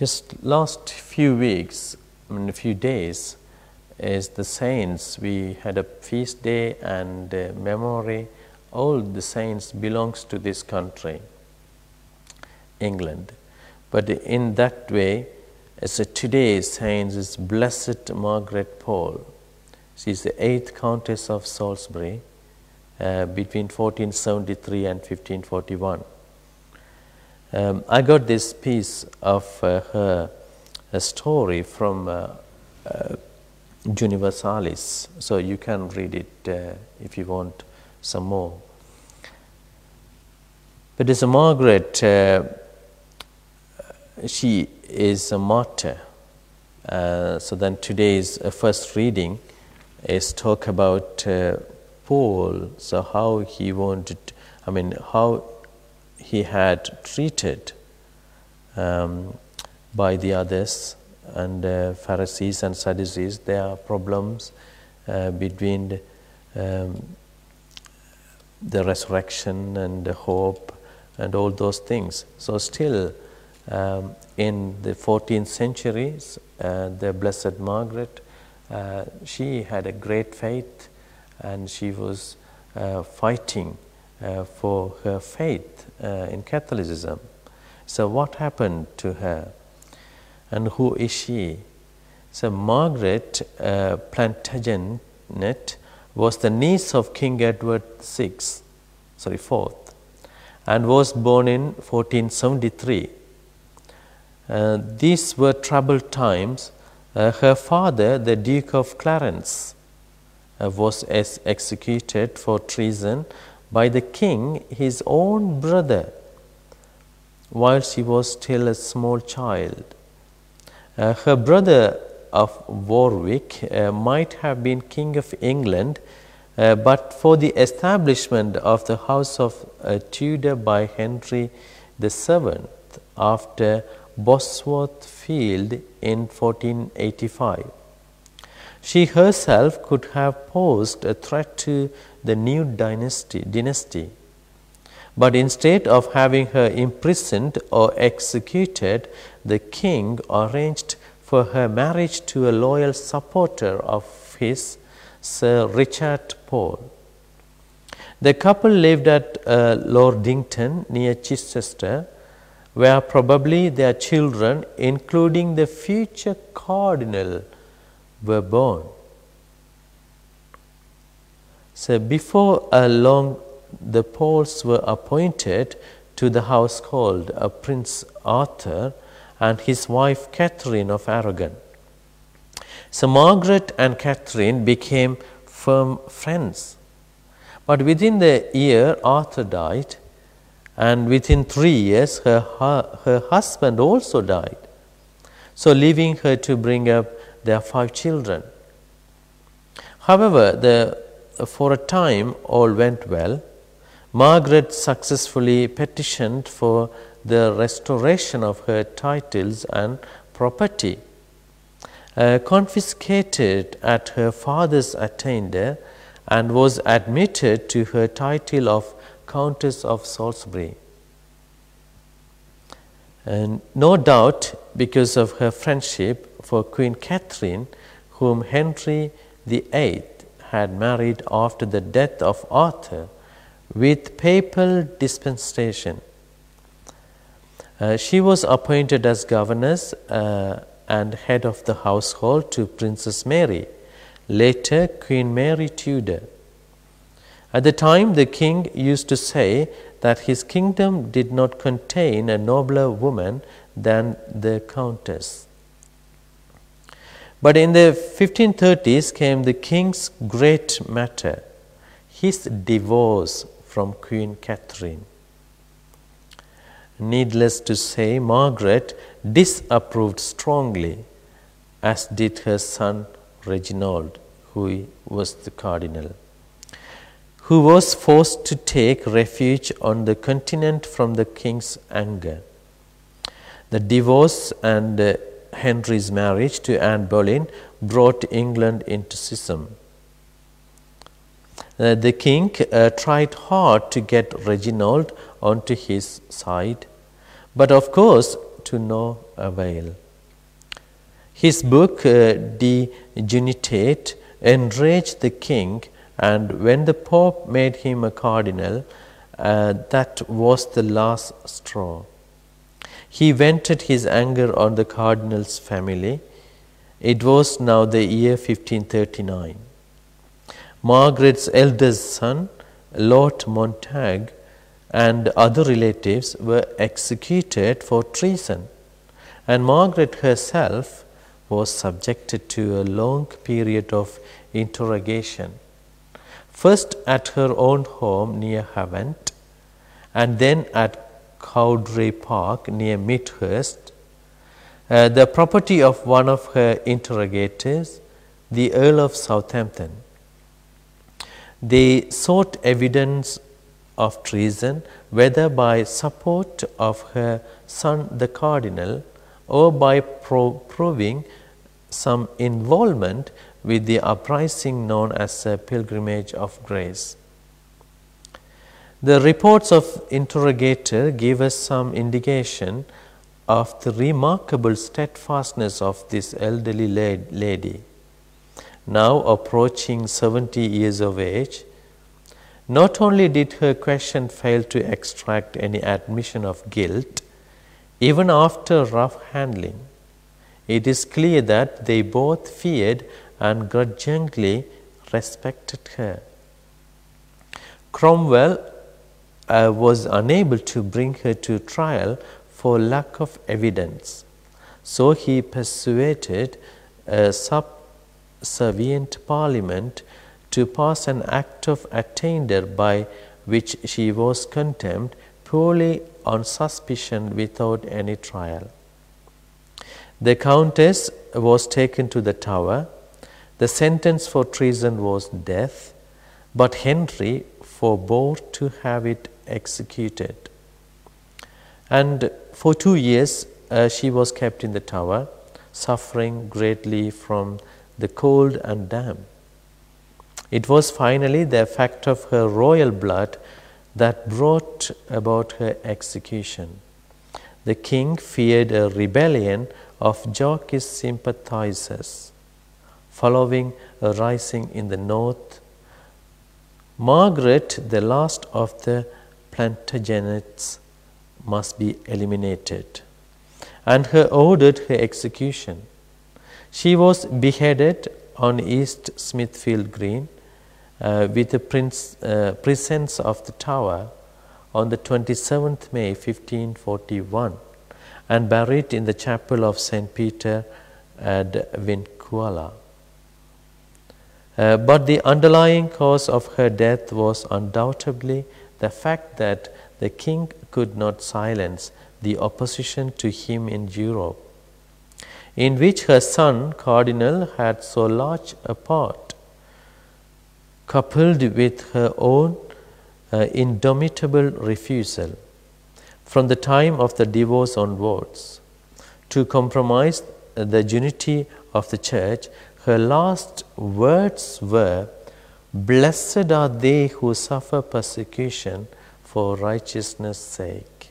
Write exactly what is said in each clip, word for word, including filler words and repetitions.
Just last few weeks, I mean a few days, is the saints. We had a feast day and uh, memory. All the saints belongs to this country, England. But in that way, so today's saint is Blessed Margaret Pole. She is the eighth Countess of Salisbury uh, between fourteen seventy-three and fifteen forty-one. Um, I got this piece of uh, her a story from uh, uh, Universalis, so you can read it uh, if you want some more. But as a Margaret, uh, she is a martyr. Uh, so then today's uh, first reading is talk about uh, Paul, so how he wanted, I mean, how he had treated um, by the others and uh, Pharisees and Sadducees. There are problems uh, between the, um, the resurrection and the hope and all those things. So still um, in the fourteenth centuries, uh, the Blessed Margaret, uh, she had a great faith and she was uh, fighting uh, for her faith uh, in Catholicism. So what happened to her? And who is she? So Margaret uh, Plantagenet was the niece of King Edward the Sixth, sorry, Fourth, and was born in fourteen seventy-three. Uh, these were troubled times. Uh, her father, the Duke of Clarence, uh, was ex executed for treason by the king, his own brother, while she was still a small child. Uh, her brother of Warwick uh, might have been King of England, uh, but for the establishment of the House of uh, Tudor by Henry the Seventh after Bosworth Field in fourteen eighty-five. She herself could have posed a threat to the new dynasty, dynasty. But instead of having her imprisoned or executed, the king arranged for her marriage to a loyal supporter of his, Sir Richard Pole. The couple lived at uh, Lordington near Chichester, where probably their children, including the future cardinal, were born. So before uh, long, the Poles were appointed to the household of Prince Arthur and his wife Catherine of Aragon. So Margaret and Catherine became firm friends. But within the year, Arthur died, and within three years, her, her husband also died, so leaving her to bring up their five children. However, the, for a time, all went well. Margaret successfully petitioned for the restoration of her titles and property, uh, confiscated at her father's attainder, and was admitted to her title of Countess of Salisbury. And no doubt because of her friendship for Queen Catherine, whom Henry the Eighth had married after the death of Arthur, with papal dispensation. Uh, she was appointed as governess uh, and head of the household to Princess Mary, later Queen Mary Tudor. At the time, the king used to say that his kingdom did not contain a nobler woman than the countess. But in the fifteen thirties came the king's great matter, his divorce from Queen Catherine. Needless to say, Margaret disapproved strongly, as did her son Reginald, who was the cardinal, who was forced to take refuge on the continent from the king's anger. The divorce and uh, Henry's marriage to Anne Boleyn brought England into schism. Uh, the king uh, tried hard to get Reginald onto his side, but of course to no avail. His book, uh, De Unitate, enraged the king, and when the Pope made him a cardinal, uh, that was the last straw. He vented his anger on the cardinal's family. It was now the year fifteen thirty-nine. Margaret's eldest son, Lord Montague, and other relatives were executed for treason, and Margaret herself was subjected to a long period of interrogation, first at her own home near Havant, and then at Cowdray Park near Midhurst, uh, the property of one of her interrogators, the Earl of Southampton. They sought evidence of treason, whether by support of her son the cardinal or by pro- proving some involvement with the uprising known as a Pilgrimage of Grace. The reports of interrogator give us some indication of the remarkable steadfastness of this elderly lady, now approaching seventy years of age. Not only did her question fail to extract any admission of guilt, even after rough handling, it is clear that they both feared and grudgingly respected her. Cromwell uh, was unable to bring her to trial for lack of evidence, so he persuaded a subservient parliament to pass an act of attainder by which she was condemned purely on suspicion without any trial. The Countess was taken to the Tower. The sentence for treason was death, but Henry forbore to have it executed. And for two years uh, she was kept in the Tower, suffering greatly from the cold and damp. It was finally the effect of her royal blood that brought about her execution. The king feared a rebellion of Yorkist sympathizers following a rising in the north. Margaret, the last of the Plantagenets, must be eliminated, and her ordered her execution. She was beheaded on East Smithfield Green uh, with the prince, uh, presence of the Tower on the twenty-seventh of May fifteen forty-one, and buried in the chapel of Saint Peter at Vincuala. Uh, but the underlying cause of her death was undoubtedly the fact that the king could not silence the opposition to him in Europe, in which her son Cardinal had so large a part, coupled with her own uh, indomitable refusal, from the time of the divorce onwards, to compromise the unity of the Church. Her last words were, "Blessed are they who suffer persecution for righteousness' sake."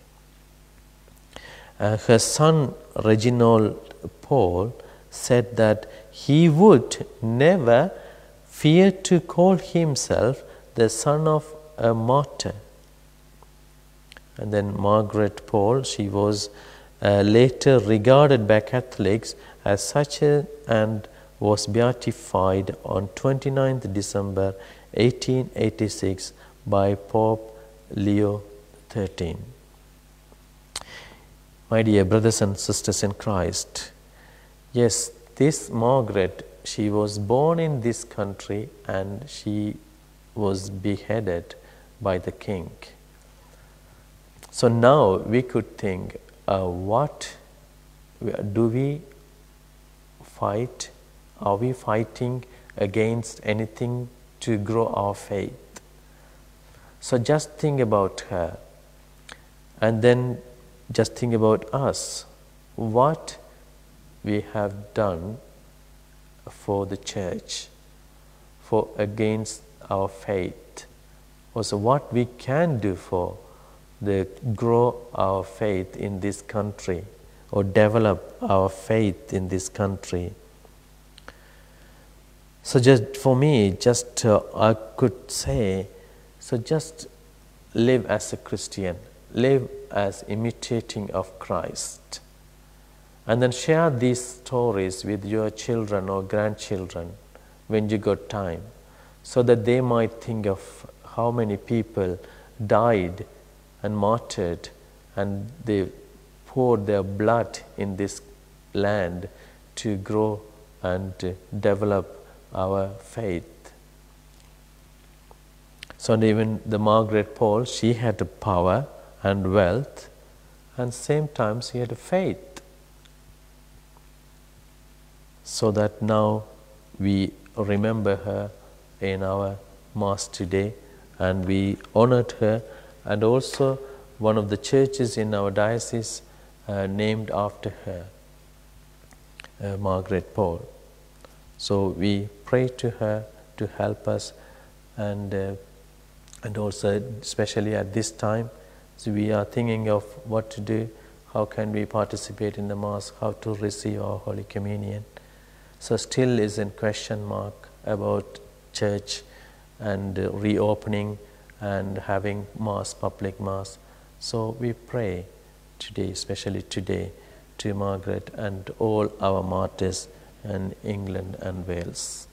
Uh, her son Reginald Pole said that he would never fear to call himself the son of a martyr. And then Margaret Pole, she was uh, later regarded by Catholics as such a, and was beatified on twenty-ninth of December eighteen eighty-six by Pope Leo the thirteenth. My dear brothers and sisters in Christ, yes, this Margaret, she was born in this country and she was beheaded by the king. So now we could think, uh, what do we fight? Are we fighting against anything to grow our faith? So just think about her, and then just think about us. What we have done for the church, for against our faith. Also what we can do for the grow our faith in this country. or develop our faith in this country. So just for me, just uh, I could say, so just live as a Christian, live as imitating of Christ, and then share these stories with your children or grandchildren when you got time, so that they might think of how many people died and martyred, and they poured their blood in this land to grow and to develop our faith. So and even the Margaret Pole, she had the power and wealth, and same time she had a faith. So that now we remember her in our Mass today, and we honored her, and also one of the churches in our diocese uh, named after her, uh, Margaret Pole. So we pray to her to help us, and uh, and also especially at this time, so we are thinking of what to do, how can we participate in the Mass, how to receive our Holy Communion. So still is in question mark about church and uh, reopening and having Mass, public Mass. So we pray today, especially today, to Margaret and all our martyrs in England and Wales.